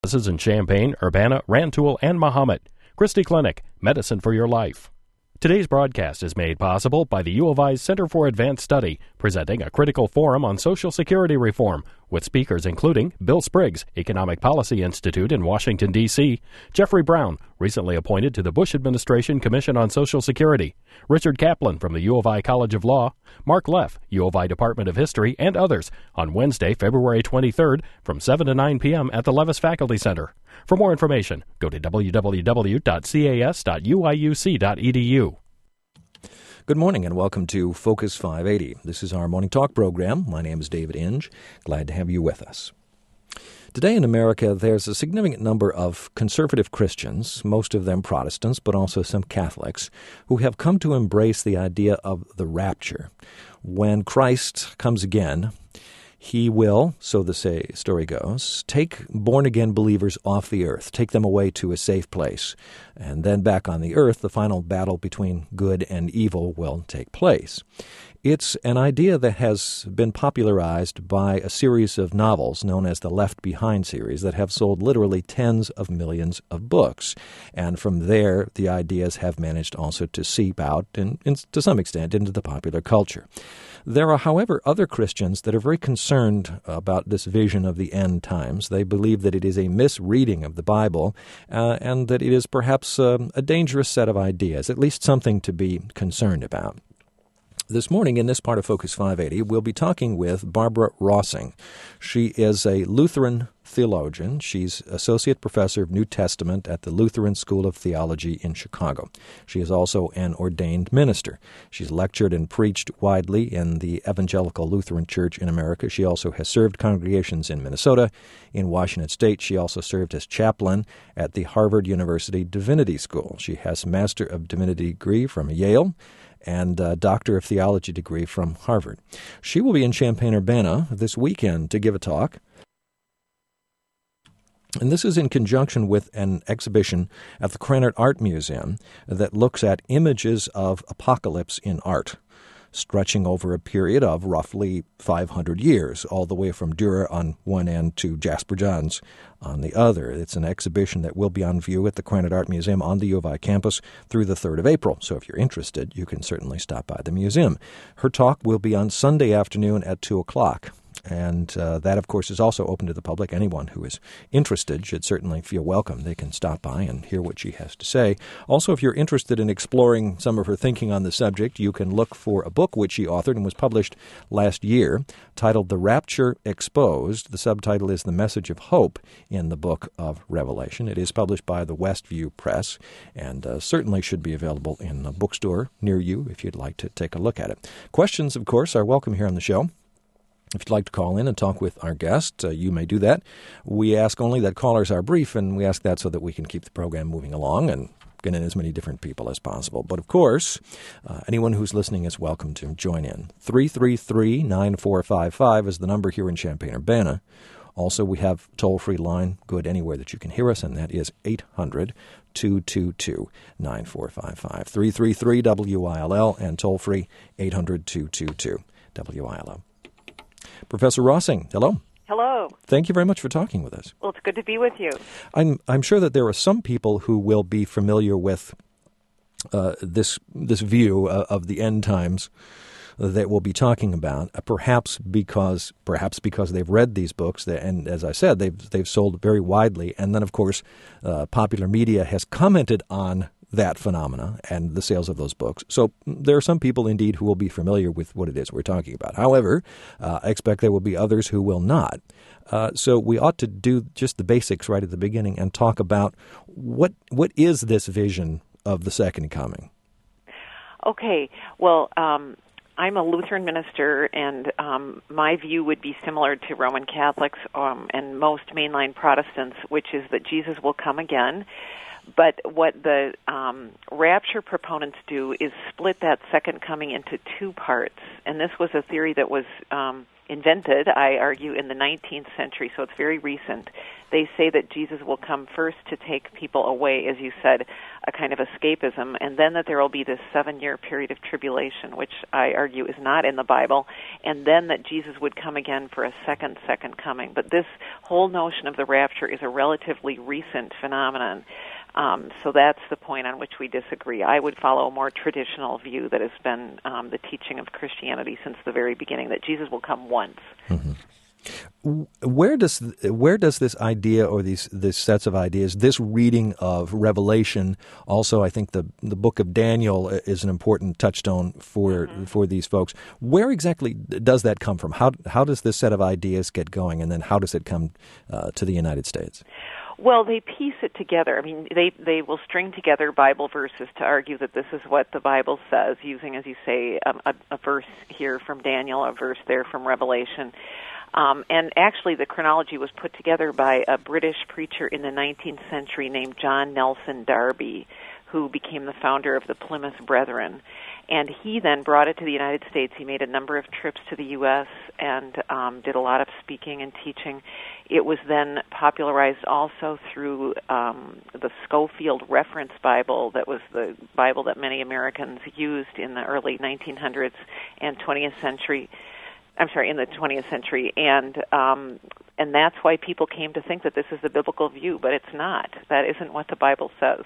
This is in Champaign, Urbana, Rantoul, and Mahomet. Christie Clinic, medicine for your life. Today's broadcast is made possible by the U of I's Center for Advanced Study, presenting a critical forum on Social Security reform, with speakers including Bill Spriggs, Economic Policy Institute in Washington, D.C., Jeffrey Brown, recently appointed to the Bush Administration Commission on Social Security, Richard Kaplan from the U of I College of Law, Mark Leff, U of I Department of History, and others on Wednesday, February 23rd from 7 to 9 p.m. at the Levis Faculty Center. For more information, go to www.cas.uiuc.edu. Good morning and welcome to Focus 580. This is our morning talk program. My name is David Inge. Glad to have you with us. Today in America, there's a significant number of conservative Christians, most of them Protestants, but also some Catholics, who have come to embrace the idea of the rapture. When Christ comes again, he will, so the story goes, take born-again believers off the earth, take them away to a safe place, and then back on the earth, the final battle between good and evil will take place. It's an idea that has been popularized by a series of novels known as the Left Behind series that have sold literally tens of millions of books. And from there, the ideas have managed also to seep out, and to some extent, into the popular culture. There are, however, other Christians that are very concerned about this vision of the end times. They believe that it is a misreading of the Bible and that it is perhaps a dangerous set of ideas, at least something to be concerned about. This morning, in this part of Focus 580, we'll be talking with Barbara Rossing. She is a Lutheran theologian. She's Associate Professor of New Testament at the Lutheran School of Theology in Chicago. She is also an ordained minister. She's lectured and preached widely in the Evangelical Lutheran Church in America. She also has served congregations in Minnesota, in Washington State. She also served as chaplain at the Harvard University Divinity School. She has a Master of Divinity degree from Yale and a Doctor of Theology degree from Harvard. She will be in Champaign, Urbana this weekend to give a talk. And this is in conjunction with an exhibition at the Krannert Art Museum that looks at images of apocalypse in art, stretching over a period of roughly 500 years, all the way from Dürer on one end to Jasper Johns on the other. It's an exhibition that will be on view at the Krannert Art Museum on the U of I campus through the 3rd of April. So if you're interested, you can certainly stop by the museum. Her talk will be on Sunday afternoon at 2 o'clock. And that, of course, is also open to the public. Anyone who is interested should certainly feel welcome. They can stop by and hear what she has to say. Also, if you're interested in exploring some of her thinking on the subject, you can look for a book which she authored and was published last year, titled The Rapture Exposed. The subtitle is The Message of Hope in the Book of Revelation. It is published by the Westview Press and certainly should be available in a bookstore near you if you'd like to take a look at it. Questions, of course, are welcome here on the show. If you'd like to call in and talk with our guest, you may do that. We ask only that callers are brief, and we ask that so that we can keep the program moving along and get in as many different people as possible. But, of course, anyone who's listening is welcome to join in. 333-9455 is the number here in Champaign-Urbana. Also, we have a toll-free line, good anywhere that you can hear us, and that is 800-222-9455. 333-WILL and toll-free 800-222-WILL. Professor Rossing, hello. Hello. Thank you very much for talking with us. Well, it's good to be with you. I'm sure that there are some people who will be familiar with this view of the end times that we'll be talking about, perhaps because they've read these books, and as I said, they've sold very widely, and then of course popular media has commented on that phenomena and the sales of those books. So there are some people indeed who will be familiar with what it is we're talking about. However, I expect there will be others who will not. So we ought to do just the basics right at the beginning and talk about what is this vision of the second coming. Okay. Well, I'm a Lutheran minister, and my view would be similar to Roman Catholics and most mainline Protestants, which is that Jesus will come again. But what the rapture proponents do is split that second coming into two parts. And this was a theory that was invented, I argue, in the 19th century, so it's very recent. They say that Jesus will come first to take people away, as you said, a kind of escapism, and then that there will be this 7-year period of tribulation, which I argue is not in the Bible, and then that Jesus would come again for a second coming. But this whole notion of the rapture is a relatively recent phenomenon. So that's the point on which we disagree. I would follow a more traditional view that has been the teaching of Christianity since the very beginning, that Jesus will come once. Mm-hmm. Where does this idea, or these sets of ideas, this reading of Revelation, also I think the book of Daniel is an important touchstone for these folks. Where exactly does that come from? How does this set of ideas get going, and then how does it come to the United States? Well, they piece it together. I mean, they will string together Bible verses to argue that this is what the Bible says, using, as you say, a verse here from Daniel, a verse there from Revelation. And actually, the chronology was put together by a British preacher in the 19th century named John Nelson Darby, who became the founder of the Plymouth Brethren. And he then brought it to the United States. He made a number of trips to the U.S. and did a lot of speaking and teaching. It was then popularized also through the Schofield Reference Bible, that was the Bible that many Americans used in the early 1900s and 20th century. In the 20th century, and that's why people came to think that this is the biblical view, but it's not. That isn't what the Bible says.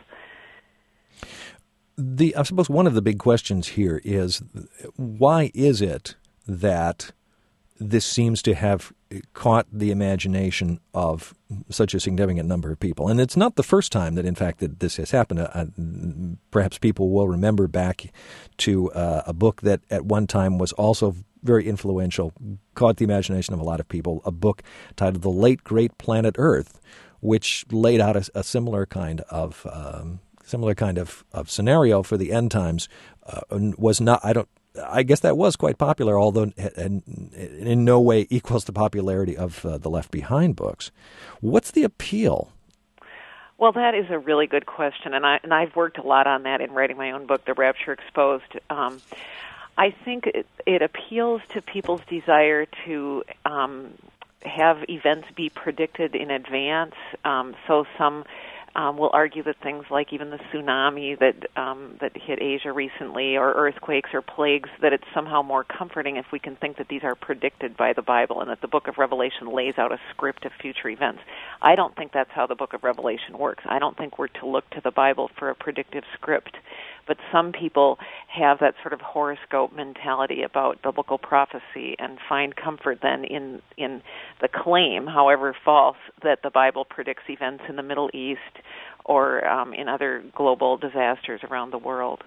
I suppose one of the big questions here is, why is it that this seems to have caught the imagination of such a significant number of people? And it's not the first time that, in fact, that this has happened. Perhaps people will remember back to a book that at one time was also very influential, caught the imagination of a lot of people, a book titled The Late Great Planet Earth, which laid out a similar kind of scenario for the end times. Was not, I guess that was quite popular, although in no way equals the popularity of the Left Behind books. What's the appeal? Well, that is a really good question, and I've worked a lot on that in writing my own book, The Rapture Exposed. I think it appeals to people's desire to have events be predicted in advance. So some will argue that things like even the tsunami that hit Asia recently, or earthquakes or plagues, that it's somehow more comforting if we can think that these are predicted by the Bible, and that the book of Revelation lays out a script of future events. I don't think that's how the book of Revelation works. I don't think we're to look to the Bible for a predictive script. But some people have that sort of horoscope mentality about biblical prophecy and find comfort then in the claim, however false, that the Bible predicts events in the Middle East or in other global disasters around the world.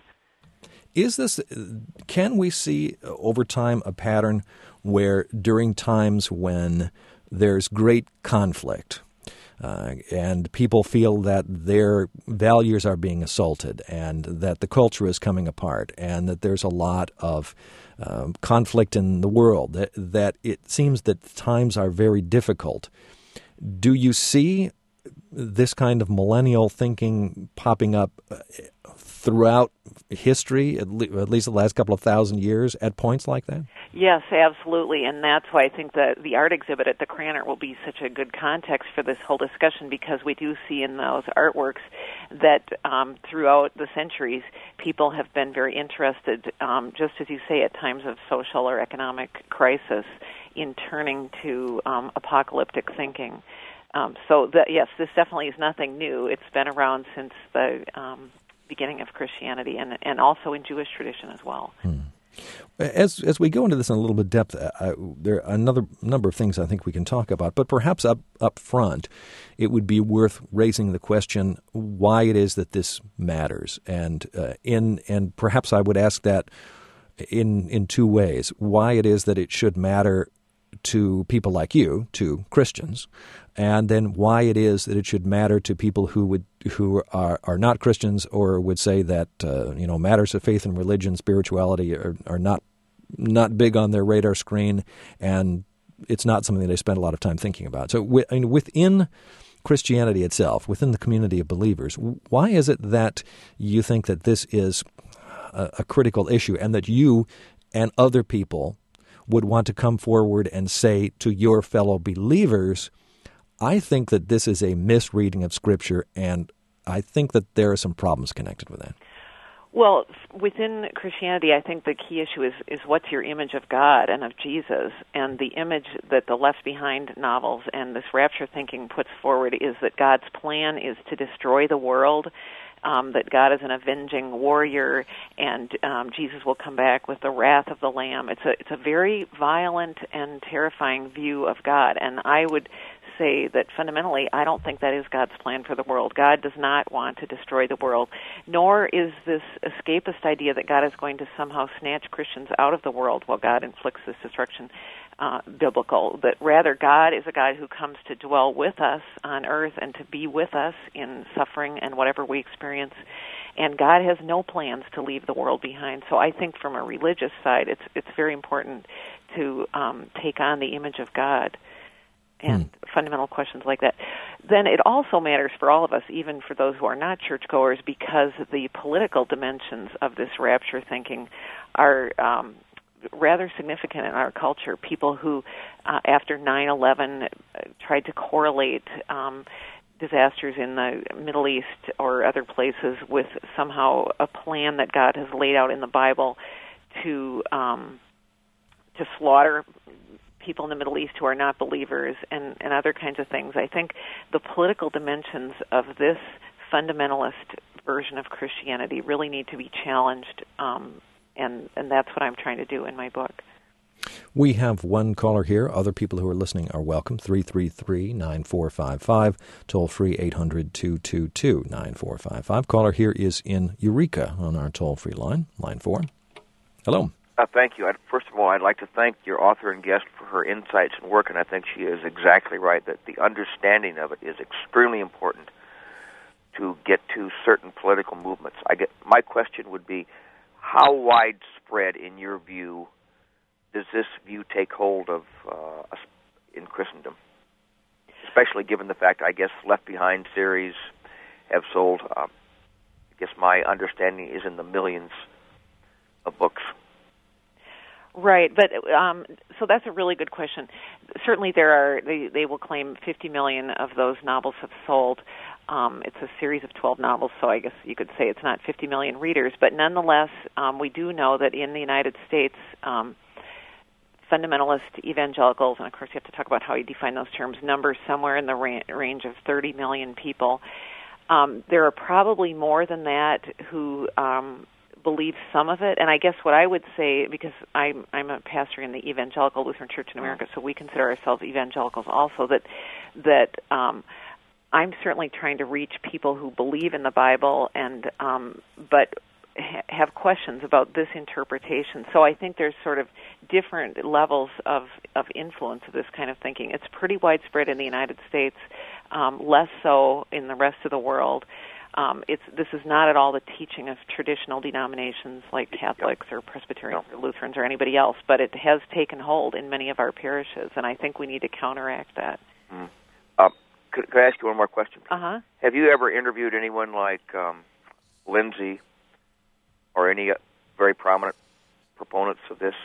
Can we see over time a pattern where during times when there's great conflict, and people feel that their values are being assaulted, and that the culture is coming apart, and that there's a lot of conflict in the world, that it seems that times are very difficult? Do you see this kind of millennial thinking popping up throughout history, at least the last couple of thousand years, at points like that? Yes, absolutely, and that's why I think the art exhibit at the Krannert will be such a good context for this whole discussion, because we do see in those artworks that throughout the centuries, people have been very interested, just as you say, at times of social or economic crisis, in turning to apocalyptic thinking. Yes, this definitely is nothing new. It's been around since the beginning of Christianity, and also in Jewish tradition as well. As we go into this in a little bit depth, there are another number of things I think we can talk about, but perhaps up front, it would be worth raising the question why it is that this matters, and perhaps I would ask that in two ways: why it is that it should matter to people like you, to Christians, and then why it is that it should matter to people who are not Christians, or would say that matters of faith and religion, spirituality are not big on their radar screen, and it's not something that they spend a lot of time thinking about. So within Christianity itself, within the community of believers, why is it that you think that this is a critical issue, and that you and other people would want to come forward and say to your fellow believers, I think that this is a misreading of Scripture, and I think that there are some problems connected with that. Well, within Christianity, I think the key issue is what's your image of God and of Jesus, and the image that the Left Behind novels and this rapture thinking puts forward is that God's plan is to destroy the world, that God is an avenging warrior, and Jesus will come back with the wrath of the Lamb. It's a very violent and terrifying view of God, and I would say that fundamentally I don't think that is God's plan for the world. God does not want to destroy the world, nor is this escapist idea that God is going to somehow snatch Christians out of the world while God inflicts this destruction biblical. But rather, God is a God who comes to dwell with us on earth and to be with us in suffering and whatever we experience. And God has no plans to leave the world behind. So I think from a religious side, it's very important to take on the image of God and fundamental questions like that. Then it also matters for all of us, even for those who are not churchgoers, because the political dimensions of this rapture thinking are rather significant in our culture. People who, after 9/11, tried to correlate disasters in the Middle East or other places with somehow a plan that God has laid out in the Bible to slaughter people in the Middle East who are not believers and other kinds of things. I think the political dimensions of this fundamentalist version of Christianity really need to be challenged, and that's what I'm trying to do in my book. We have one caller here. Other people who are listening are welcome. 333-9455, toll-free 800-222-9455. Caller here is in Eureka on our toll-free line, line 4. Hello. Thank you. First of all, I'd like to thank your author and guest for her insights and work, and I think she is exactly right that the understanding of it is extremely important to get to certain political movements. My question would be, how widespread, in your view, does this view take hold of in Christendom? Especially given the fact, I guess, Left Behind series have sold, I guess my understanding is in the millions of books. Right, but so that's a really good question. Certainly they will claim 50 million of those novels have sold. It's a series of 12 novels, so I guess you could say it's not 50 million readers, but nonetheless, we do know that in the United States, fundamentalist evangelicals, and of course you have to talk about how you define those terms, number somewhere in the range of 30 million people. There are probably more than that who believe some of it, and I guess what I would say, because I'm a pastor in the Evangelical Lutheran Church in America, so we consider ourselves evangelicals also, that I'm certainly trying to reach people who believe in the Bible and but have questions about this interpretation. So I think there's sort of different levels of influence of this kind of thinking. It's pretty widespread in the United States, less so in the rest of the world. This is not at all the teaching of traditional denominations like Catholics or Presbyterians or Lutherans or anybody else, but it has taken hold in many of our parishes, and I think we need to counteract that. Could I ask you one more question? Uh-huh. Have you ever interviewed anyone like Lindsay or any very prominent proponents of this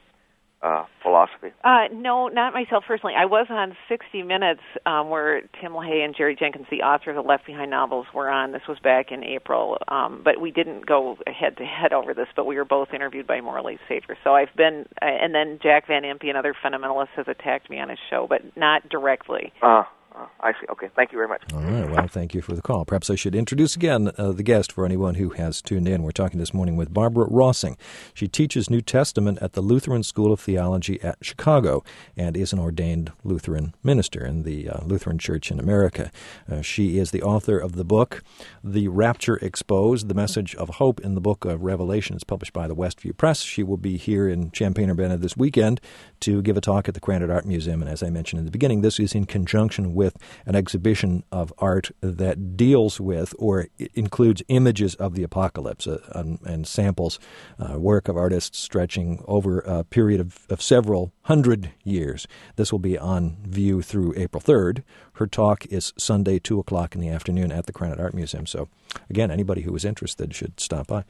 philosophy? No, not myself personally. I was on 60 Minutes where Tim LaHaye and Jerry Jenkins, the author of the Left Behind novels, were on. This was back in April, but we didn't go head-to-head over this, but we were both interviewed by Morley Safer. So I've been, and then Jack Van Impe, another fundamentalist, has attacked me on his show, but not directly. I see. Okay. Thank you very much. All right. Well, thank you for the call. Perhaps I should introduce again the guest for anyone who has tuned in. We're talking this morning with Barbara Rossing. She teaches New Testament at the Lutheran School of Theology at Chicago and is an ordained Lutheran minister in the Lutheran Church in America. She is the author of the book, The Rapture Exposed, The Message of Hope in the Book of Revelation. It's published by the Westview Press. She will be here in Champaign-Urbana this weekend to give a talk at the Krannert Art Museum. And as I mentioned in the beginning, this is in conjunction with an exhibition of art that deals with or includes images of the apocalypse and samples work of artists stretching over a period of several 100 years. This will be on view through April 3rd. Her talk is Sunday, 2 o'clock in the afternoon at the Krannert Art Museum. So, again, anybody who is interested should stop by.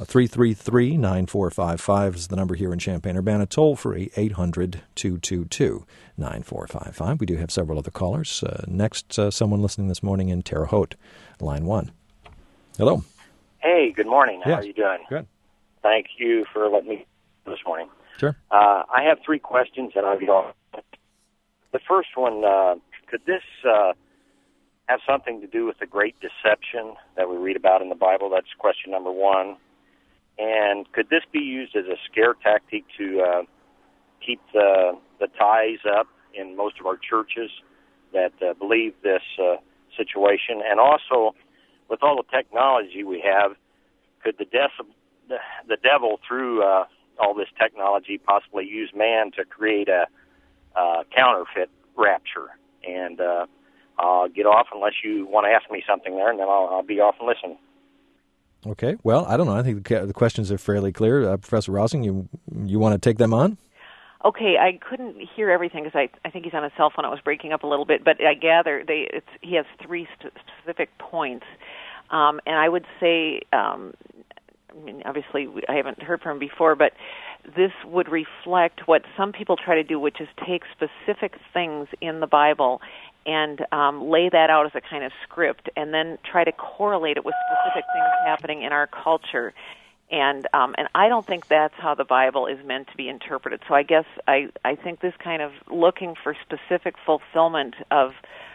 333-9455 is the number here in Champaign-Urbana. Toll-free, 800-222-9455. We do have several other callers. Next, someone listening this morning in Terre Haute, line 1. Hello. Hey, good morning. How Yes. are you doing? Good. Thank you for letting me this morning. Sure. I have 3 questions, and I'll get on. The first one, could this have something to do with the great deception that we read about in the Bible? That's question number 1. And could this be used as a scare tactic to keep the ties up in most of our churches that believe this situation? And also, with all the technology we have, could the devil, through all this technology, possibly use man to create a counterfeit rapture? And I'll get off unless you want to ask me something there, and then I'll be off and listen. Okay. Well, I don't know. I think the questions are fairly clear. Professor Rosing, you want to take them on? Okay, I couldn't hear everything because I think he's on a cell phone. It was breaking up a little bit, but I gather he has 3 specific points. And I would say, obviously I haven't heard from him before, but this would reflect what some people try to do, which is take specific things in the Bible and lay that out as a kind of script and then try to correlate it with specific things happening in our culture. And I don't think that's how the Bible is meant to be interpreted. So I guess I think this kind of looking for specific fulfillment of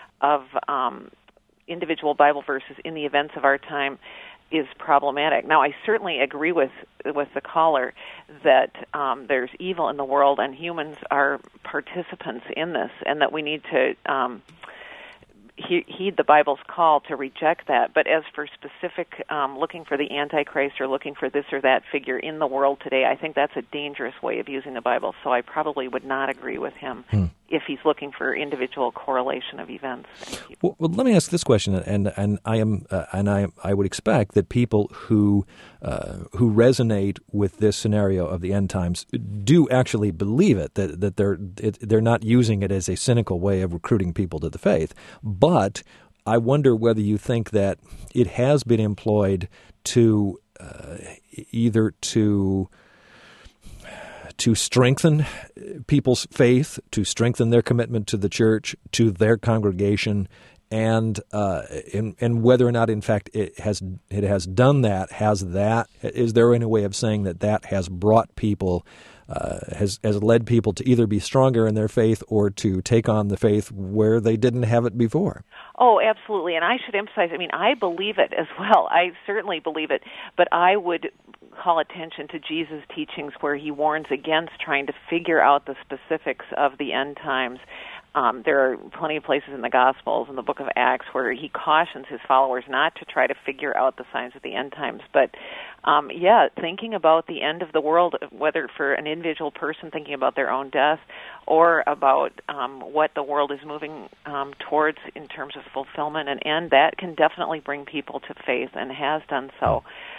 individual Bible verses in the events of our time is problematic. Now, I certainly agree with the caller that there's evil in the world and humans are participants in this, and that we need to heed the Bible's call to reject that. But as for specific looking for the Antichrist or looking for this or that figure in the world today, I think that's a dangerous way of using the Bible. So I probably would not agree with him if he's looking for individual correlation of events. Well, let me ask this question, and I would expect that people who resonate with this scenario of the end times do actually believe it. That they're not using it as a cynical way of recruiting people to the faith. But I wonder whether you think that it has been employed to either to strengthen people's faith, to strengthen their commitment to the church, to their congregation, and whether or not, in fact, it has done that. Is there any way of saying that has brought people, has led people to either be stronger in their faith or to take on the faith where they didn't have it before? Oh, absolutely. And I should emphasize, I believe it as well. I certainly believe it. But I would call attention to Jesus' teachings where he warns against trying to figure out the specifics of the end times. There are plenty of places in the Gospels and the book of Acts where he cautions his followers not to try to figure out the signs of the end times. But, thinking about the end of the world, whether for an individual person thinking about their own death or about what the world is moving towards in terms of fulfillment and end, that can definitely bring people to faith and has done so.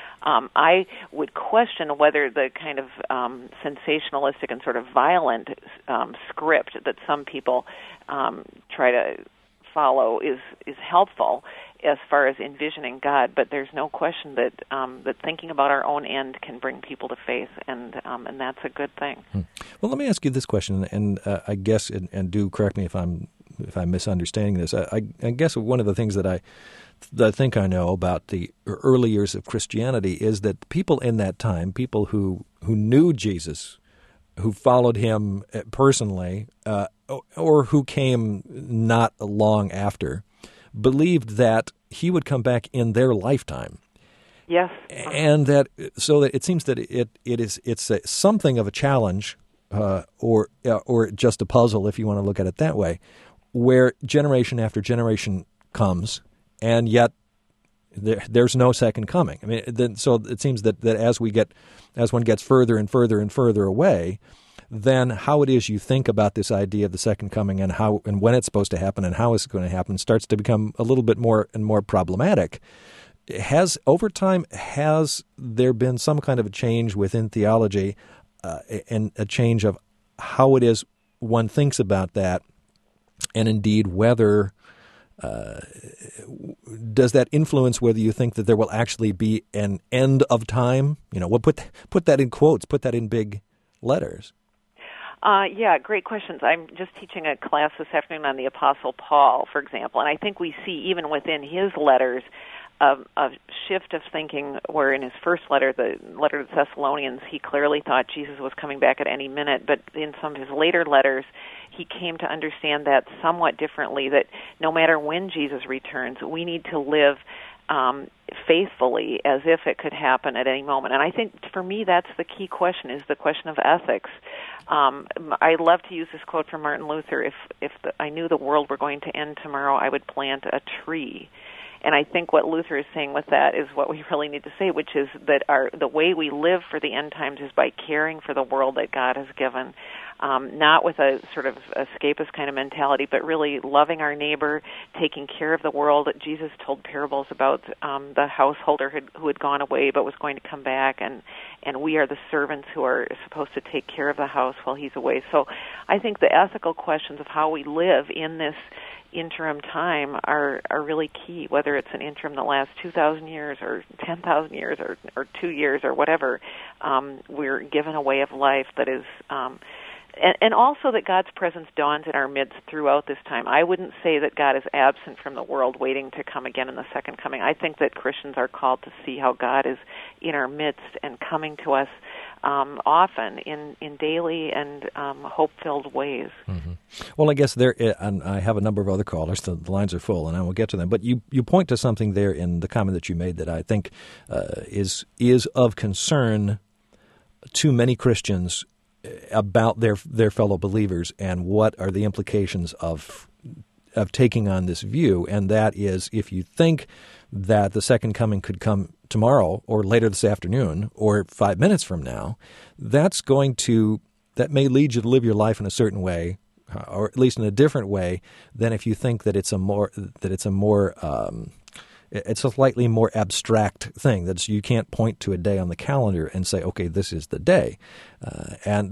I would question whether the kind of sensationalistic and sort of violent script that some people try to follow is helpful as far as envisioning God. But there's no question that that thinking about our own end can bring people to faith, and that's a good thing. Well, let me ask you this question, and I guess, and do correct me if I'm misunderstanding this. I guess one of the things that I think I know about the early years of Christianity is that people in that time, people who knew Jesus, who followed him personally, or who came not long after, believed that he would come back in their lifetime. Yes. And so that it seems that it's something of a challenge, or just a puzzle, if you want to look at it that way, where generation after generation comes, and yet there's no second coming. So it seems that as one gets further and further and further away, then how it is you think about this idea of the second coming and how and when it's supposed to happen and how it's going to happen starts to become a little bit more and more problematic. Over time, has there been some kind of a change within theology and a change of how it is one thinks about that, and indeed whether does that influence whether you think that there will actually be an end of time? We'll put that in quotes, put that in big letters. Yeah, great questions. I'm just teaching a class this afternoon on the Apostle Paul, for example, and I think we see even within his letters a shift of thinking where in his first letter, the letter to the Thessalonians, he clearly thought Jesus was coming back at any minute, but in some of his later letters, he came to understand that somewhat differently, that no matter when Jesus returns, we need to live faithfully as if it could happen at any moment. And I think for me that's the key question, is the question of ethics. I love to use this quote from Martin Luther, if I knew the world were going to end tomorrow, I would plant a tree. And I think what Luther is saying with that is what we really need to say, which is that the way we live for the end times is by caring for the world that God has given, not with a sort of escapist kind of mentality, but really loving our neighbor, taking care of the world. Jesus told parables about the householder who had gone away but was going to come back, and we are the servants who are supposed to take care of the house while he's away. So I think the ethical questions of how we live in this interim time are really key, whether it's an interim that lasts 2,000 years or 10,000 years or 2 years or whatever. We're given a way of life that is, and also that God's presence dawns in our midst throughout this time. I wouldn't say that God is absent from the world waiting to come again in the second coming. I think that Christians are called to see how God is in our midst and coming to us often in daily and hope-filled ways. Mm-hmm. Well, I guess and I have a number of other callers, so the lines are full, and I will get to them. But you point to something there in the comment that you made that I think is of concern to many Christians about their fellow believers, and what are the implications of taking on this view. And that is, if you think that the second coming could come tomorrow or later this afternoon or 5 minutes from now, that may lead you to live your life in a certain way, or at least in a different way than if you think that it's a slightly more abstract thing. That's, you can't point to a day on the calendar and say, okay, this is the day, and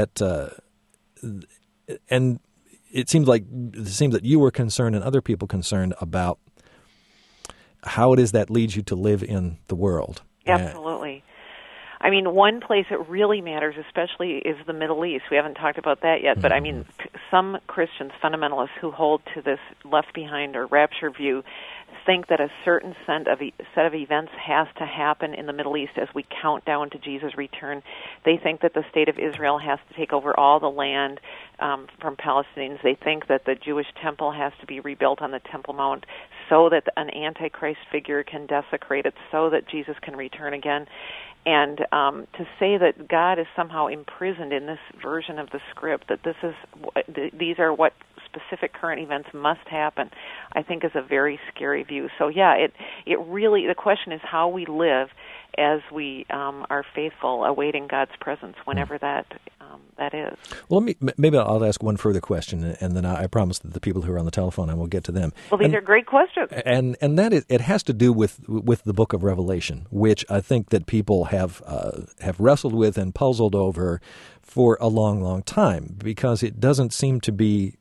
it seems that you were concerned and other people concerned about how it is that leads you to live in the world. Absolutely. I mean, one place it really matters, especially, is the Middle East. We haven't talked about that yet, but I mean, some Christians, fundamentalists who hold to this left behind or rapture view, think that a certain set of events has to happen in the Middle East as we count down to Jesus' return. They think that the state of Israel has to take over all the land from Palestinians. They think that the Jewish temple has to be rebuilt on the Temple Mount so that an Antichrist figure can desecrate it, so that Jesus can return again. And to say that God is somehow imprisoned in this version of the script, that these are what specific current events must happen, I think is a very scary view. So yeah, it really, the question is how we live as we are faithful, awaiting God's presence whenever that is. Well, maybe I'll ask one further question, and then I promise that the people who are on the telephone, I will get to them. Well, these are great questions. And that is, it has to do with the book of Revelation, which I think that people have wrestled with and puzzled over for a long, long time, because it doesn't seem to be.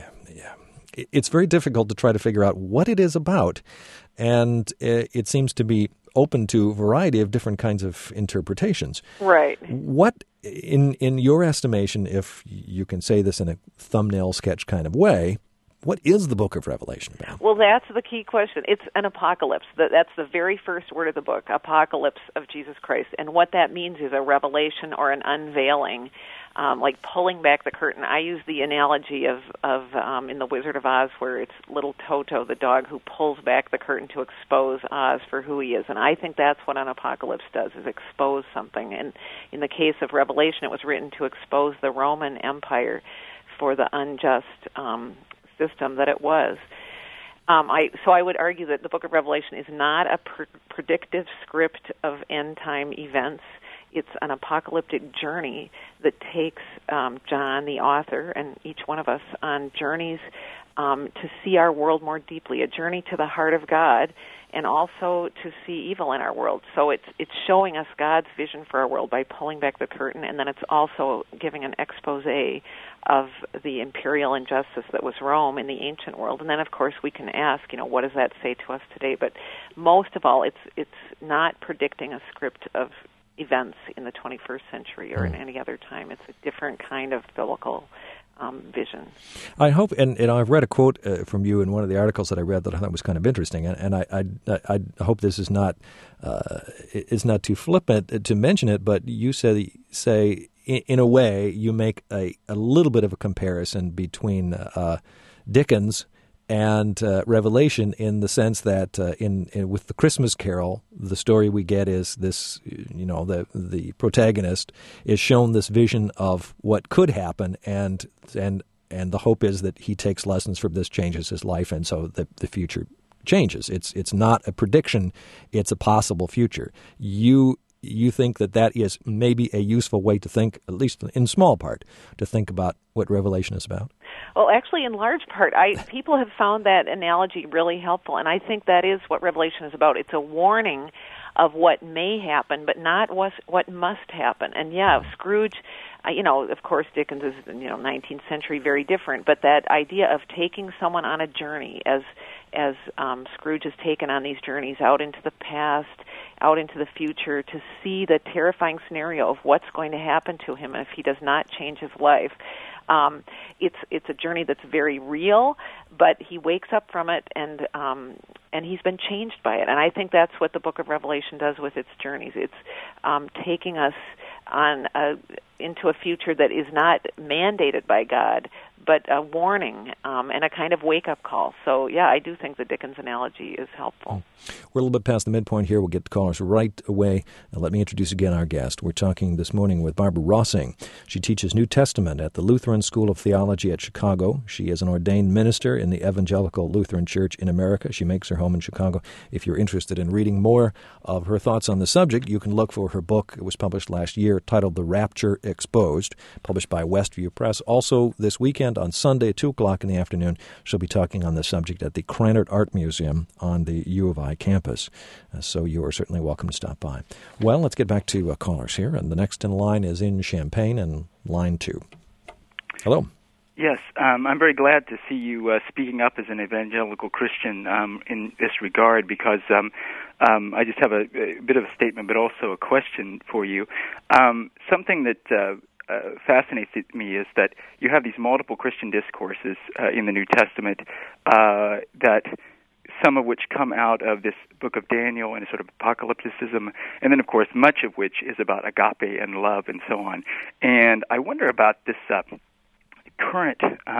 It's very difficult to try to figure out what it is about, and it seems to be open to a variety of different kinds of interpretations. Right. What, in your estimation, if you can say this in a thumbnail sketch kind of way, what is the book of Revelation about? Well, that's the key question. It's an apocalypse. That's the very first word of the book, apocalypse of Jesus Christ. And what that means is a revelation or an unveiling, like pulling back the curtain. I use the analogy of in The Wizard of Oz, where it's little Toto, the dog, who pulls back the curtain to expose Oz for who he is. And I think that's what an apocalypse does, is expose something. And in the case of Revelation, it was written to expose the Roman Empire for the unjust system that it was. So I would argue that the book of Revelation is not a predictive script of end-time events. It's an apocalyptic journey that takes John, the author, and each one of us on journeys to see our world more deeply, a journey to the heart of God, and also to see evil in our world. So it's showing us God's vision for our world by pulling back the curtain, and then it's also giving an expose of the imperial injustice that was Rome in the ancient world. And then, of course, we can ask, what does that say to us today? But most of all, it's not predicting a script of events in the 21st century or in any other time. It's a different kind of biblical vision. I hope, and I've read a quote from you in one of the articles that I read that I thought was kind of interesting, and I hope this is not too flippant to mention it, but you say in a way you make a little bit of a comparison between Dickens and Revelation, in the sense that in with the Christmas Carol, the story we get is this: the protagonist is shown this vision of what could happen, and the hope is that he takes lessons from this, changes his life, and so the future changes. It's not a prediction; it's a possible future. You think that is maybe a useful way to think, at least in small part, to think about what Revelation is about? Well, actually, in large part, people have found that analogy really helpful, and I think that is what Revelation is about. It's a warning of what may happen, but not what must happen. And Scrooge, of course, Dickens is 19th century, very different, but that idea of taking someone on a journey, as Scrooge has taken on these journeys out into the past, out into the future, to see the terrifying scenario of what's going to happen to him if he does not change his life. It's a journey that's very real, but he wakes up from it, and he's been changed by it. And I think that's what the Book of Revelation does with its journeys. It's taking us into a future that is not mandated by God, but a warning and a kind of wake-up call. So, I do think the Dickens analogy is helpful. We're a little bit past the midpoint here. We'll get to callers right away. Now, let me introduce again our guest. We're talking this morning with Barbara Rossing. She teaches New Testament at the Lutheran School of Theology at Chicago. She is an ordained minister in the Evangelical Lutheran Church in America. She makes her home in Chicago. If you're interested in reading more of her thoughts on the subject, you can look for her book. It was published last year, titled The Rapture Exposed, published by Westview Press. Also, this weekend on Sunday at 2 o'clock in the afternoon, she'll be talking on the subject at the Krannert Art Museum on the U of I campus. So you are certainly welcome to stop by. Well, let's get back to callers here. And the next in line is in Champaign, and line 2. Hello. Yes, I'm very glad to see you speaking up as an evangelical Christian in this regard, because I just have a bit of a statement, but also a question for you. Something that fascinates me is that you have these multiple Christian discourses in the New Testament that some of which come out of this book of Daniel and a sort of apocalypticism, and then, of course, much of which is about agape and love and so on. And I wonder about this current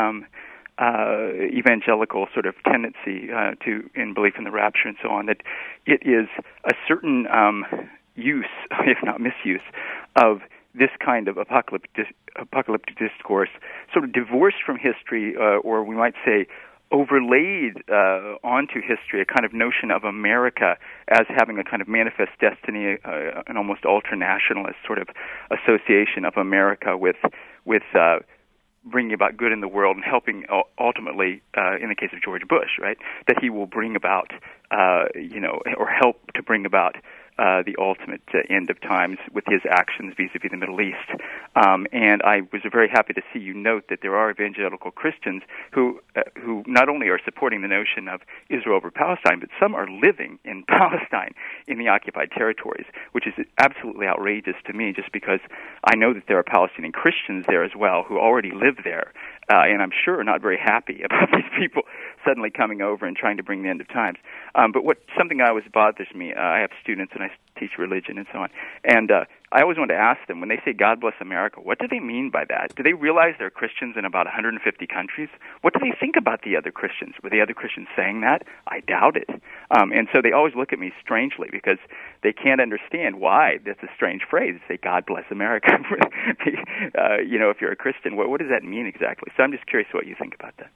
evangelical sort of tendency in belief in the rapture and so on, that it is a certain use, if not misuse, of this kind of apocalyptic discourse, sort of divorced from history, or we might say overlaid onto history, a kind of notion of America as having a kind of manifest destiny, an almost ultranationalist sort of association of America with bringing about good in the world and helping ultimately, in the case of George Bush, right, that he will bring about, or help to bring about the ultimate end of times with his actions vis-a-vis the Middle East. And I was very happy to see you note that there are evangelical Christians who not only are supporting the notion of Israel over Palestine, but some are living in Palestine in the occupied territories, which is absolutely outrageous to me, just because I know that there are Palestinian Christians there as well who already live there, and I'm sure are not very happy about these people suddenly coming over and trying to bring the end of times. But something that always bothers me, I have students and I teach religion and so on, and I always want to ask them, when they say God bless America, what do they mean by that? Do they realize there are Christians in about 150 countries? What do they think about the other Christians? Were the other Christians saying that? I doubt it. And so they always look at me strangely, because they can't understand why that's a strange phrase. Say God bless America. If you're a Christian, what does that mean exactly? So I'm just curious what you think about that.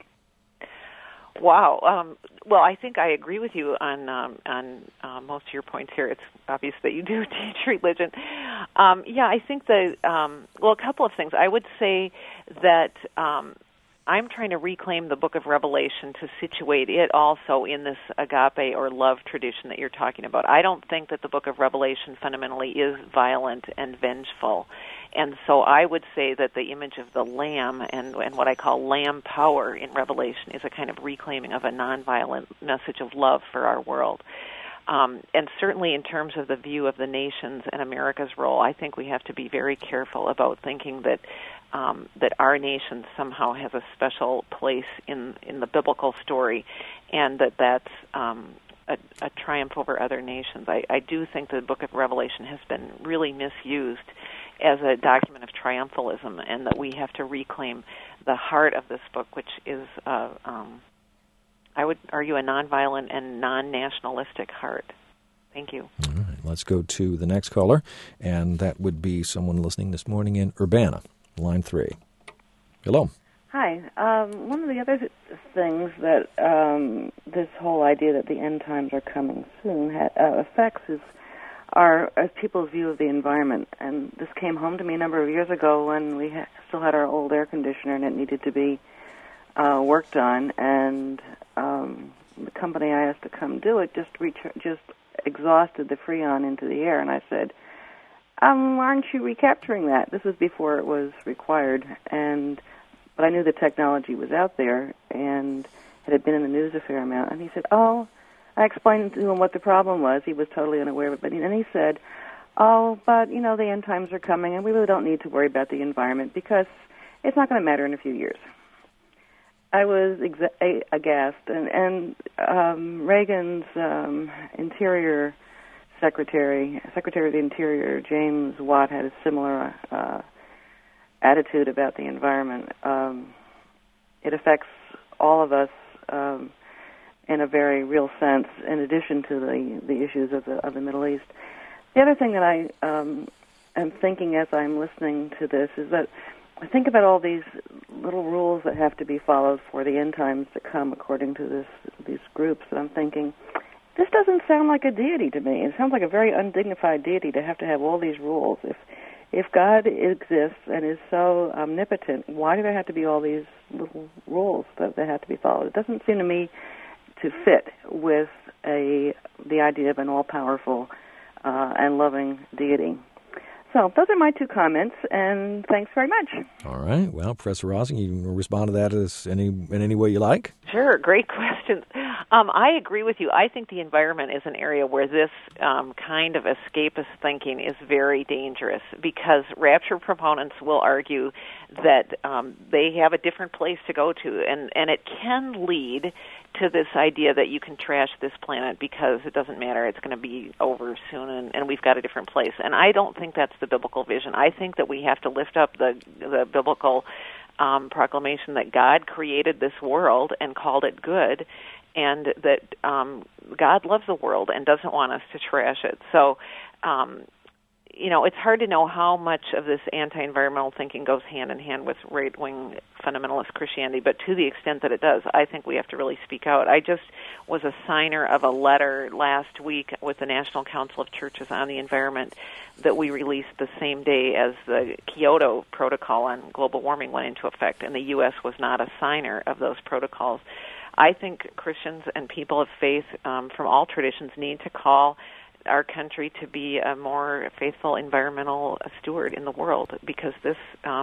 Wow. Well, I think I agree with you on most of your points here. It's obvious that you do teach religion. I think a couple of things. I would say that I'm trying to reclaim the book of Revelation to situate it also in this agape or love tradition that you're talking about. I don't think that the book of Revelation fundamentally is violent and vengeful. And so I would say that the image of the lamb and what I call lamb power in Revelation is a kind of reclaiming of a nonviolent message of love for our world. And certainly in terms of the view of the nations and America's role, I think we have to be very careful about thinking that that our nation somehow has a special place in the biblical story, and that's a triumph over other nations. I do think the book of Revelation has been really misused as a document of triumphalism, and that we have to reclaim the heart of this book, which is, I would argue, a nonviolent and non-nationalistic heart. Thank you. All right, let's go to the next caller, and that would be someone listening this morning in Urbana, line 3. Hello. Hi. One of the other things that this whole idea that the end times are coming soon affects is people's view of the environment. And this came home to me a number of years ago when we still had our old air conditioner and it needed to be worked on. And the company I asked to come do it just exhausted the Freon into the air. And I said, aren't you recapturing that? This was before it was required. But I knew the technology was out there, and it had been in the news a fair amount. And he said, I explained to him what the problem was. He was totally unaware of it. But then he said, but, the end times are coming, and we really don't need to worry about the environment because it's not going to matter in a few years. I was aghast. And Reagan's Interior Secretary of the Interior, James Watt, had a similar attitude about the environment. It affects all of us in a very real sense, in addition to the issues of the Middle East. The other thing that I am thinking as I'm listening to this is that I think about all these little rules that have to be followed for the end times to come, according to these groups, and I'm thinking, this doesn't sound like a deity to me. It sounds like a very undignified deity to have all these rules. If God exists and is so omnipotent, why do there have to be all these little rules that have to be followed? It doesn't seem to me to fit with the idea of an all-powerful and loving deity. So those are my 2 comments, and thanks very much. All right. Well, Professor Rossing, you can respond to that in any way you like. Sure. Great questions. I agree with you. I think the environment is an area where this kind of escapist thinking is very dangerous, because rapture proponents will argue that they have a different place to go to, and it can lead to this idea that you can trash this planet because it doesn't matter, it's going to be over soon, and we've got a different place. And I don't think that's the biblical vision. I think that we have to lift up the biblical proclamation that God created this world and called it good, and that God loves the world and doesn't want us to trash it. So, it's hard to know how much of this anti-environmental thinking goes hand in hand with right-wing fundamentalist Christianity, but to the extent that it does, I think we have to really speak out. I just was a signer of a letter last week with the National Council of Churches on the Environment that we released the same day as the Kyoto Protocol on global warming went into effect, and the U.S. was not a signer of those protocols. I think Christians and people of faith from all traditions need to call our country to be a more faithful environmental steward in the world, because this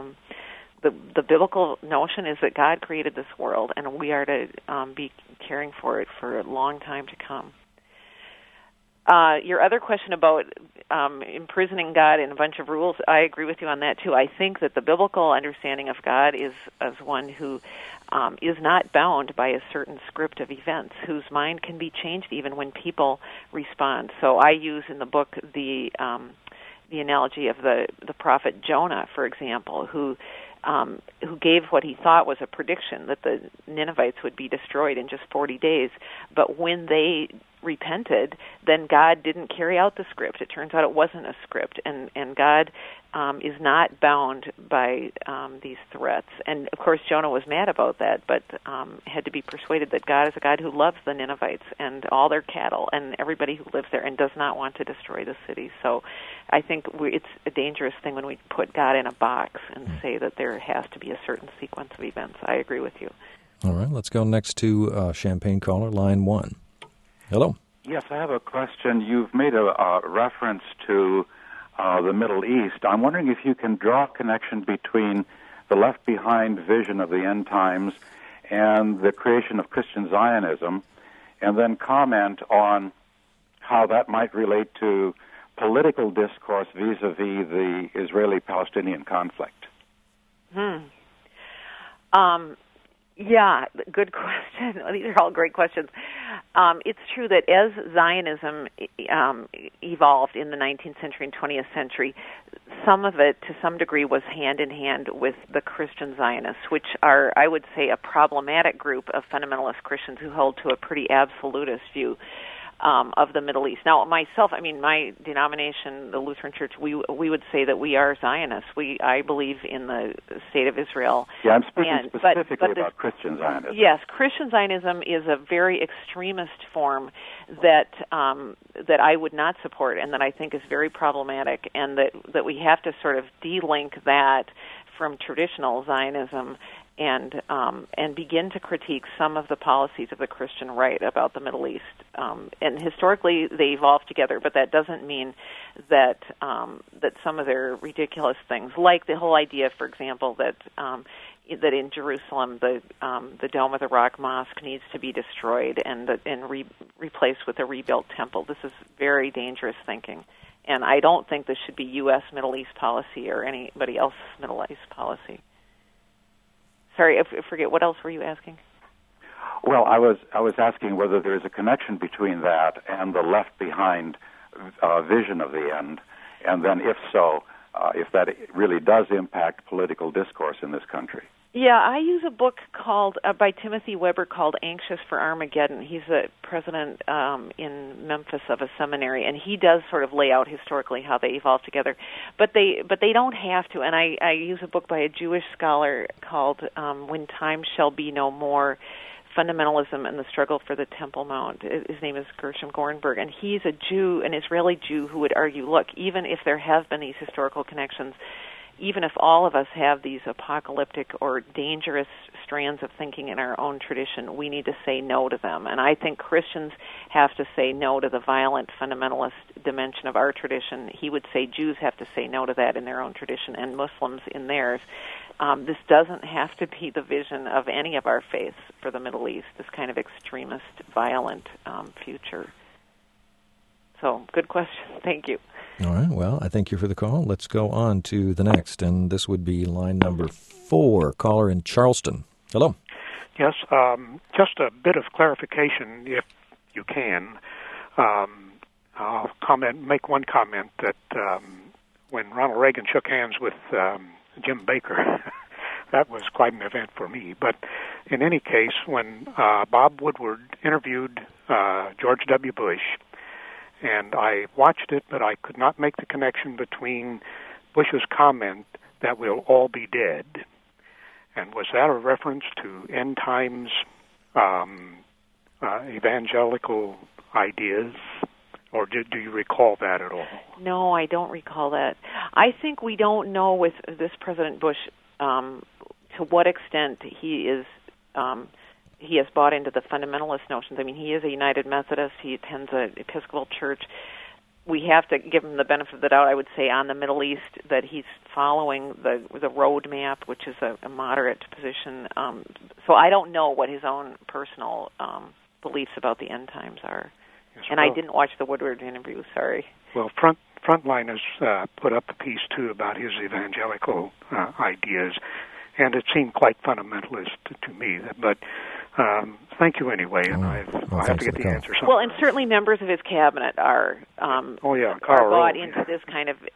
the biblical notion is that God created this world, and we are to be caring for it for a long time to come. Your other question about imprisoning God in a bunch of rules, I agree with you on that too. I think that the biblical understanding of God is as one who is not bound by a certain script of events, whose mind can be changed even when people respond. So I use in the book the analogy of the prophet Jonah, for example, who gave what he thought was a prediction that the Ninevites would be destroyed in just 40 days. But when they repented, then God didn't carry out the script. It turns out it wasn't a script, and God is not bound by these threats. And of course, Jonah was mad about that, but had to be persuaded that God is a God who loves the Ninevites and all their cattle and everybody who lives there, and does not want to destroy the city. So I think it's a dangerous thing when we put God in a box and say that there has to be a certain sequence of events. I agree with you. All right, let's go next to Champaign caller, line 1. Hello. Yes, I have a question. You've made a reference to the Middle East. I'm wondering if you can draw a connection between the Left Behind vision of the end times and the creation of Christian Zionism, and then comment on how that might relate to political discourse vis-a-vis the Israeli-Palestinian conflict. Yeah, good question. These are all great questions. It's true that as Zionism evolved in the 19th century and 20th century, some of it, to some degree, was hand in hand with the Christian Zionists, which are, I would say, a problematic group of fundamentalist Christians who hold to a pretty absolutist view of the Middle East. Now, myself, my denomination, the Lutheran Church, we would say that we are Zionists. I believe in the state of Israel. Yeah, I'm speaking specifically about Christian Zionism. Yes, Christian Zionism is a very extremist form that I would not support, and that I think is very problematic, and that we have to sort of de-link that from traditional Zionism and begin to critique some of the policies of the Christian right about the Middle East. And historically, they evolved together, but that doesn't mean that that some of their ridiculous things, like the whole idea, for example, that in Jerusalem the Dome of the Rock Mosque needs to be destroyed and replaced with a rebuilt temple. This is very dangerous thinking. And I don't think this should be U.S. Middle East policy or anybody else's Middle East policy. Sorry, I forget. What else were you asking? Well, I was asking whether there is a connection between that and the Left Behind vision of the end, and then if so, if that really does impact political discourse in this country. Yeah, I use a book called by Timothy Weber called Anxious for Armageddon. He's the president in Memphis of a seminary, and he does sort of lay out historically how they evolved together. But they don't have to. And I use a book by a Jewish scholar called When Time Shall Be No More, Fundamentalism and the Struggle for the Temple Mount. His name is Gershom Gorenberg, and he's a Jew, an Israeli Jew, who would argue, look, even if there have been these historical connections, even if all of us have these apocalyptic or dangerous strands of thinking in our own tradition, we need to say no to them. And I think Christians have to say no to the violent fundamentalist dimension of our tradition. He would say Jews have to say no to that in their own tradition, and Muslims in theirs. This doesn't have to be the vision of any of our faiths for the Middle East, this kind of extremist, violent future. So, good question. Thank you. All right. Well, I thank you for the call. Let's go on to the next, and this would be line number 4, caller in Charleston. Hello. Yes. Just a bit of clarification, if you can. I'll make one comment that when Ronald Reagan shook hands with Jim Baker, that was quite an event for me. But in any case, when Bob Woodward interviewed George W. Bush, and I watched it, but I could not make the connection between Bush's comment that we'll all be dead. And was that a reference to end times evangelical ideas? Or do you recall that at all? No, I don't recall that. I think we don't know with this President Bush to what extent he has bought into the fundamentalist notions. I mean, he is a United Methodist. He attends an Episcopal church. We have to give him the benefit of the doubt, I would say, on the Middle East, that he's following the roadmap, which is a moderate position. So I don't know what his own personal beliefs about the end times are. Yes, and I didn't watch the Woodward interview, sorry. Well, Frontline has put up a piece, too, about his evangelical ideas, and it seemed quite fundamentalist to me. But thank you anyway, and I'll have to get the answer sometime. Well, and certainly members of his cabinet are bought into this kind of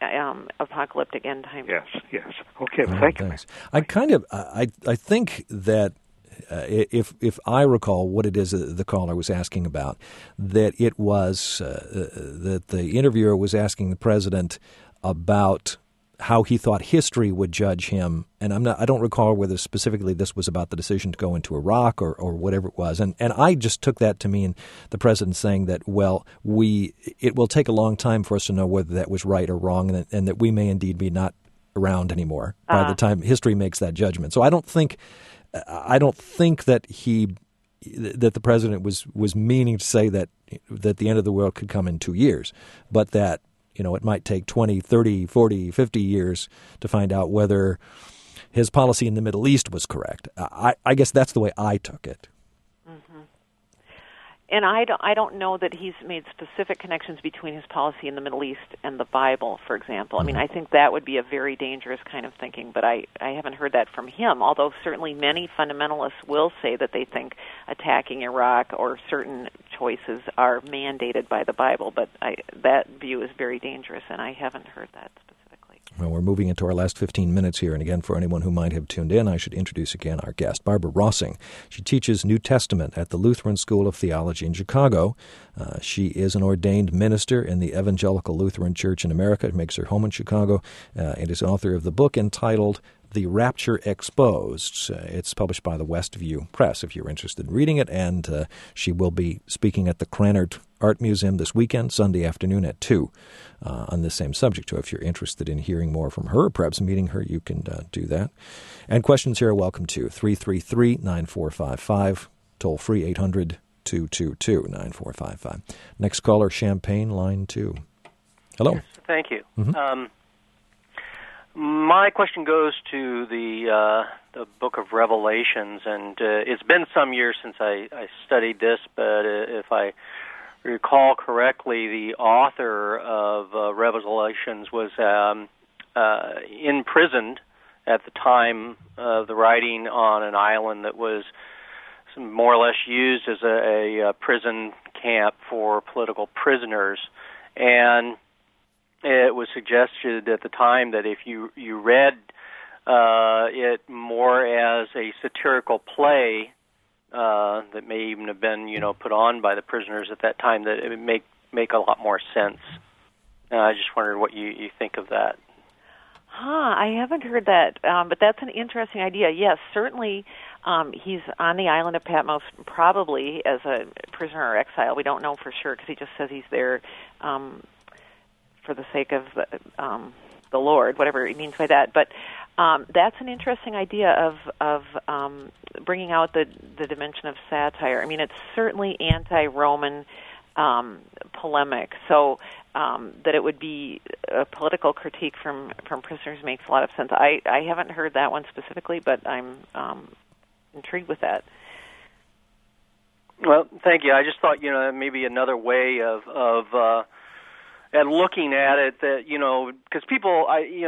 apocalyptic end time. Yes. Okay, well, thank you. Thanks. I think that if I recall what it is that the caller was asking about, that it was that the interviewer was asking the president about how he thought history would judge him, and I don't recall whether specifically this was about the decision to go into Iraq or whatever it was, and I just took that to mean the president saying that, well, it will take a long time for us to know whether that was right or wrong, and that we may indeed be not around anymore by the time history makes that judgment. So I don't think that the president was meaning to say that the end of the world could come in 2 years, but that it might take 20, 30, 40, 50 years to find out whether his policy in the Middle East was correct. I guess that's the way I took it. Mm-hmm. And I don't know that he's made specific connections between his policy in the Middle East and the Bible, for example. I mean, I think that would be a very dangerous kind of thinking, but I haven't heard that from him, although certainly many fundamentalists will say that they think attacking Iraq or certain choices are mandated by the Bible, but that view is very dangerous, and I haven't heard that specifically. Well, we're moving into our last 15 minutes here, and again, for anyone who might have tuned in, I should introduce again our guest, Barbara Rossing. She teaches New Testament at the Lutheran School of Theology in Chicago. She is an ordained minister in the Evangelical Lutheran Church in America. It makes her home in Chicago, and is author of the book entitled The Rapture Exposed. It's published by the Westview Press, if you're interested in reading it, and she will be speaking at the Krannert Art Museum this weekend, Sunday afternoon at 2, on this same subject. So if you're interested in hearing more from her, perhaps meeting her, you can do that. And questions here are welcome to 333-9455, toll free 800-222-9455. Next caller, Champaign, line 2. Hello. Yes, thank you. Mm-hmm. My question goes to the Book of Revelations, and it's been some years since I studied this, but if I recall correctly, the author of Revelations was imprisoned at the time of the writing on an island that was more or less used as a prison camp for political prisoners, and it was suggested at the time that if you read it more as a satirical play that may even have been put on by the prisoners at that time, that it would make a lot more sense. I just wondered what you think of that. I haven't heard that, but that's an interesting idea. Yes, certainly he's on the island of Patmos probably as a prisoner or exile. We don't know for sure because he just says he's there for the sake of the Lord, whatever he means by that. But that's an interesting idea of bringing out the dimension of satire. I mean, it's certainly anti-Roman polemic, so that it would be a political critique from prisoners makes a lot of sense. I haven't heard that one specifically, but I'm intrigued with that. Well, thank you. I just thought maybe another way of and looking at it, that because people,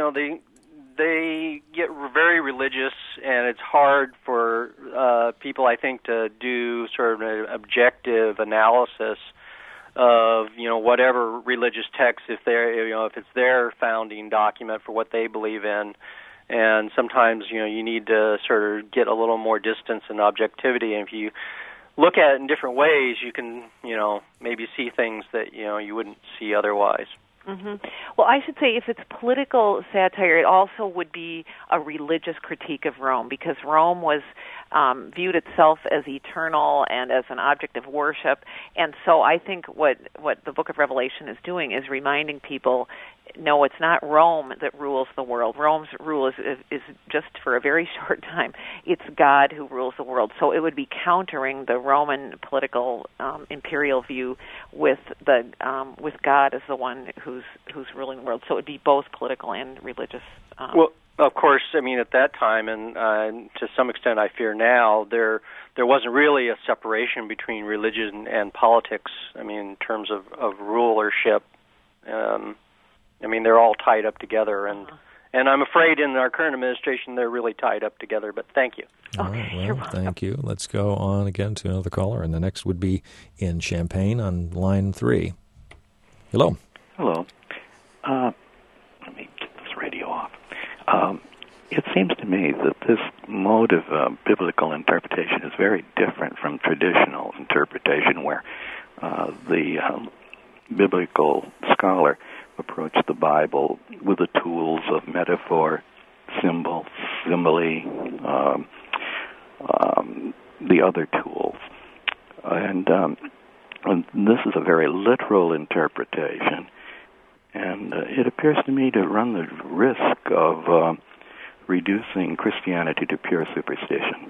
they get very religious, and it's hard for people, I think, to do sort of an objective analysis of whatever religious text, if it's their founding document for what they believe in, and sometimes you need to sort of get a little more distance and objectivity, and if you look at it in different ways, you can, maybe see things that, you wouldn't see otherwise. Mm-hmm. Well, I should say if it's political satire, it also would be a religious critique of Rome, because Rome was viewed itself as eternal and as an object of worship. And so I think what the Book of Revelation is doing is reminding people, no, it's not Rome that rules the world. Rome's rule is just for a very short time. It's God who rules the world. So it would be countering the Roman political imperial view with God as the one who's ruling the world. So it would be both political and religious. Well, of course, I mean, at that time, and to some extent I fear now, there wasn't really a separation between religion and politics, I mean, in terms of rulership. I mean, they're all tied up together, and I'm afraid in our current administration they're really tied up together, but thank you. All right, well, thank you. Let's go on again to another caller, and the next would be in Champaign on line 3. Hello. Hello. Let me get this radio off. it seems to me that this mode of biblical interpretation is very different from traditional interpretation, where the biblical scholar approached the Bible with the tools of metaphor, symbol, simile, the other tools. And this is a very literal interpretation, and it appears to me to run the risk of reducing Christianity to pure superstition.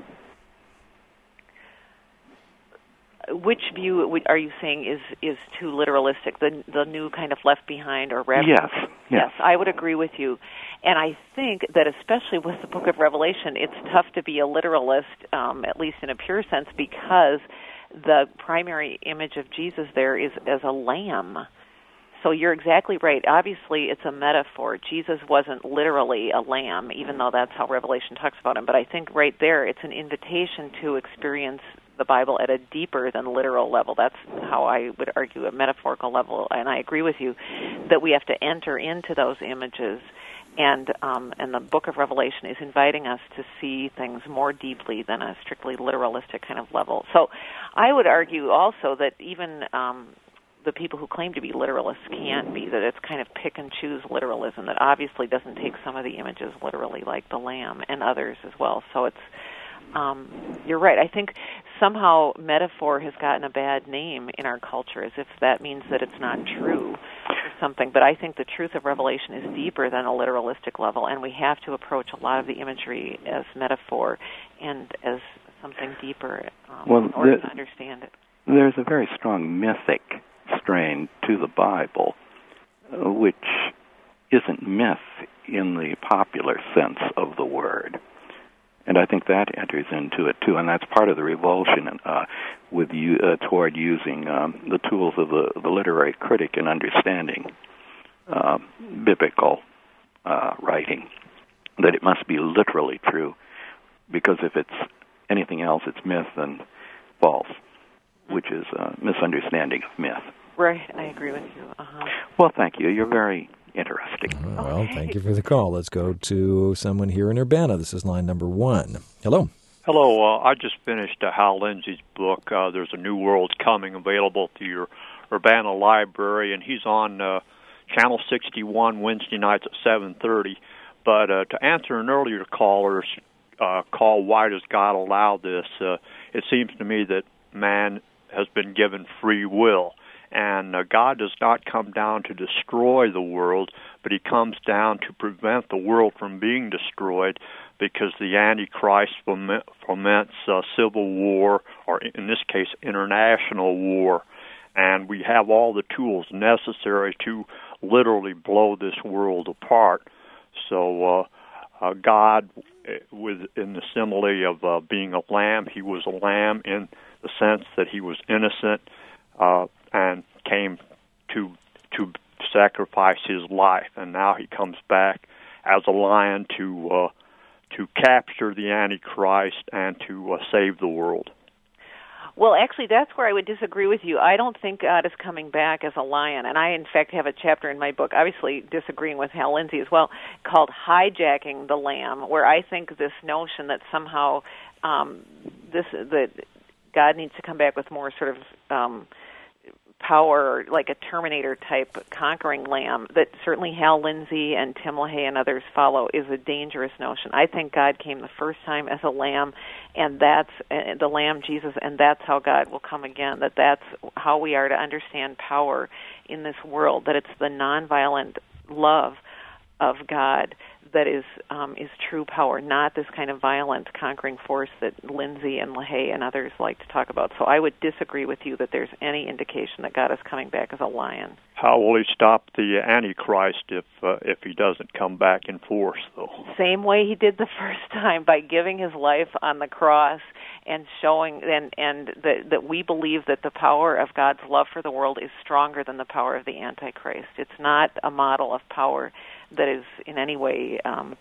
Which view are you saying is too literalistic? The new kind of Left Behind or Revelation? Yes, I would agree with you. And I think that especially with the book of Revelation, it's tough to be a literalist, at least in a pure sense, because the primary image of Jesus there is as a lamb. So you're exactly right. Obviously, it's a metaphor. Jesus wasn't literally a lamb, even though that's how Revelation talks about him. But I think right there, it's an invitation to experience the Bible at a deeper than literal level. That's how I would argue, a metaphorical level. And I agree with you that we have to enter into those images. And the book of Revelation is inviting us to see things more deeply than a strictly literalistic kind of level. So I would argue also that even the people who claim to be literalists can't be, that it's kind of pick and choose literalism that obviously doesn't take some of the images literally, like the lamb and others as well. So it's you're right. I think somehow metaphor has gotten a bad name in our culture, as if that means that it's not true or something. But I think the truth of Revelation is deeper than a literalistic level, and we have to approach a lot of the imagery as metaphor and as something deeper in order to understand it. There's a very strong mythic strain to the Bible, which isn't myth in the popular sense of the word. And I think that enters into it too, and that's part of the revulsion with you toward using the tools of the literary critic in understanding biblical writing. That it must be literally true, because if it's anything else, it's myth and false, which is a misunderstanding of myth. Right, I agree with you. Well, thank you. You're very interesting. Well, thank you for the call. Let's go to someone here in Urbana. This is line number 1. Hello. Hello. I just finished Hal Lindsey's book. There's a New World Coming, available through your Urbana library, and he's on Channel 61 Wednesday nights at 7:30. But to answer an earlier caller's call, why does God allow this? It seems to me that man has been given free will. And God does not come down to destroy the world, but he comes down to prevent the world from being destroyed, because the Antichrist foments civil war, or in this case, international war. And we have all the tools necessary to literally blow this world apart. So God, in the simile of being a lamb, he was a lamb in the sense that he was innocent, and came to sacrifice his life, and now he comes back as a lion to capture the Antichrist and to save the world. Well, actually, that's where I would disagree with you. I don't think God is coming back as a lion, and I, in fact, have a chapter in my book, obviously disagreeing with Hal Lindsey as well, called Hijacking the Lamb, where I think this notion that somehow that God needs to come back with more sort of power, like a Terminator-type conquering lamb, that certainly Hal Lindsey and Tim LaHaye and others follow, is a dangerous notion. I think God came the first time as a lamb, and that's the Lamb Jesus, and that's how God will come again, that's how we are to understand power in this world, that it's the nonviolent love of God that is true power, not this kind of violent conquering force that Lindsey and LaHaye and others like to talk about. So I would disagree with you that there's any indication that God is coming back as a lion. How will he stop the Antichrist if he doesn't come back in force, though? Same way he did the first time, by giving his life on the cross and showing and that we believe that the power of God's love for the world is stronger than the power of the Antichrist. It's not a model of power that is in any way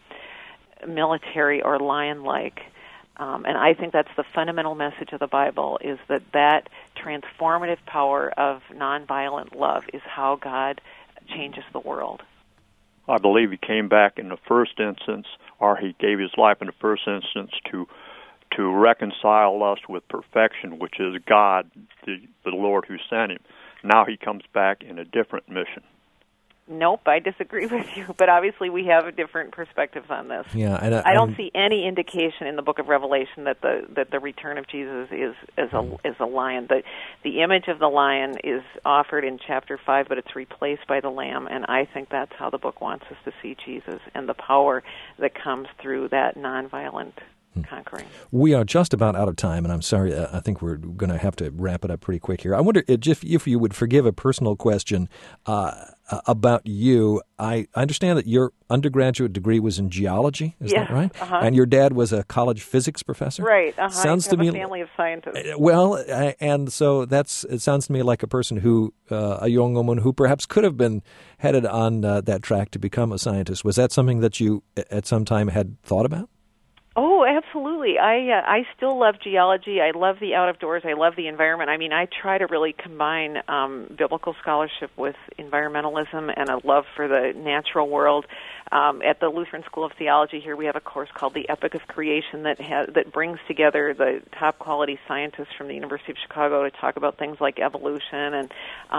military or lion-like. And I think that's the fundamental message of the Bible, is that transformative power of nonviolent love is how God changes the world. I believe he came back in the first instance, or he gave his life in the first instance to reconcile us with perfection, which is God, the Lord who sent him. Now he comes back in a different mission. Nope, I disagree with you, but obviously we have different perspectives on this. Yeah, and I don't see any indication in the Book of Revelation that the return of Jesus is a lion. The image of the lion is offered in chapter 5, but it's replaced by the lamb, and I think that's how the book wants us to see Jesus and the power that comes through that nonviolent conquering. We are just about out of time, and I'm sorry, I think we're going to have to wrap it up pretty quick here. I wonder if you would forgive a personal question about you. I understand that your undergraduate degree was in geology, is that right? Uh-huh. And your dad was a college physics professor? Right. Uh-huh. Sounds I to have me a family of scientists. Well, and so it sounds to me like a person who, a young woman who perhaps could have been headed on that track to become a scientist. Was that something that you at some time had thought about? Oh, absolutely. I still love geology. I love the out of doors. I love the environment. I mean, I try to really combine biblical scholarship with environmentalism and a love for the natural world. At the Lutheran School of Theology here, we have a course called the Epic of Creation that brings together the top quality scientists from the University of Chicago to talk about things like evolution and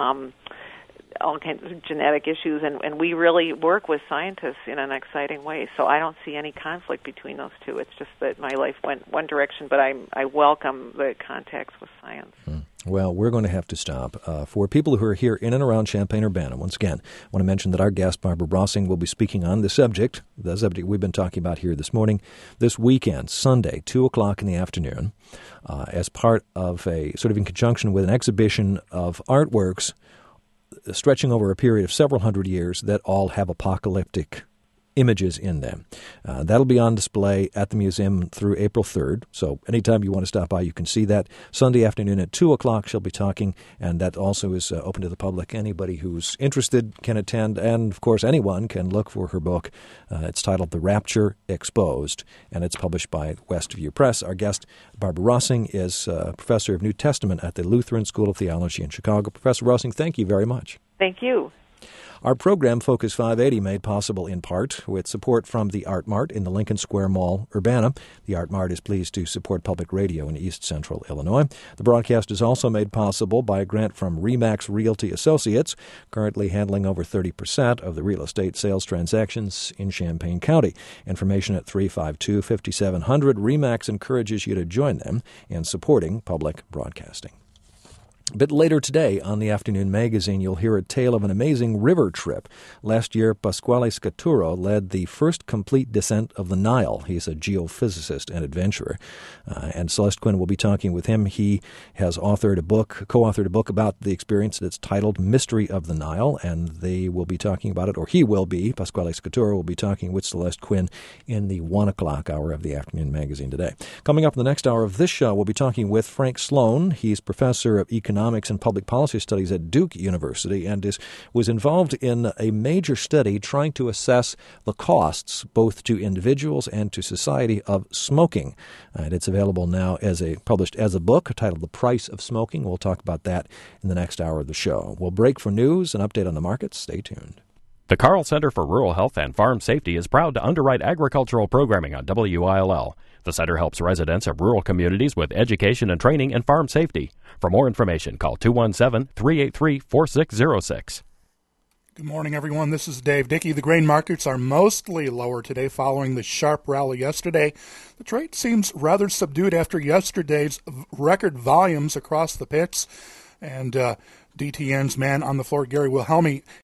all kinds of genetic issues, and we really work with scientists in an exciting way. So I don't see any conflict between those two. It's just that my life went one direction, but I welcome the contacts with science. Well, we're going to have to stop. For people who are here in and around Champaign-Urbana, once again, I want to mention that our guest, Barbara Rossing, will be speaking on the subject we've been talking about here this morning, this weekend, Sunday, 2 o'clock in the afternoon, as part of a sort of in conjunction with an exhibition of artworks stretching over a period of several hundred years that all have apocalyptic images in them. That'll be on display at the museum through April 3rd, so anytime you want to stop by, you can see that. Sunday afternoon at 2 o'clock, she'll be talking, and that also is open to the public. Anybody who's interested can attend, and, of course, anyone can look for her book. It's titled The Rapture Exposed, and it's published by Westview Press. Our guest, Barbara Rossing, is professor of New Testament at the Lutheran School of Theology in Chicago. Professor Rossing, thank you very much. Thank you. Our program, Focus 580, made possible in part with support from the Art Mart in the Lincoln Square Mall, Urbana. The Art Mart is pleased to support public radio in East Central Illinois. The broadcast is also made possible by a grant from RE/MAX Realty Associates, currently handling over 30% of the real estate sales transactions in Champaign County. Information at 352-5700. RE/MAX encourages you to join them in supporting public broadcasting. A bit later today on the Afternoon Magazine, you'll hear a tale of an amazing river trip. Last year, Pasquale Scaturo led the first complete descent of the Nile. He's a geophysicist and adventurer. And Celeste Quinn will be talking with him. He has co-authored a book about the experience that's titled Mystery of the Nile, and they will be talking about it, or he will be, Pasquale Scaturo will be talking with Celeste Quinn in the 1 o'clock hour of the Afternoon Magazine today. Coming up in the next hour of this show, we'll be talking with Frank Sloan. He's professor of economics and public policy studies at Duke University and was involved in a major study trying to assess the costs both to individuals and to society of smoking. And it's available now published as a book titled The Price of Smoking. We'll talk about that in the next hour of the show. We'll break for news and update on the markets. Stay tuned. The Carl Center for Rural Health and Farm Safety is proud to underwrite agricultural programming on WILL. The center helps residents of rural communities with education and training in farm safety. For more information, call 217-383-4606. Good morning, everyone. This is Dave Dickey. The grain markets are mostly lower today following the sharp rally yesterday. The trade seems rather subdued after yesterday's record volumes across the pits. And DTN's man on the floor, Gary Wilhelmi,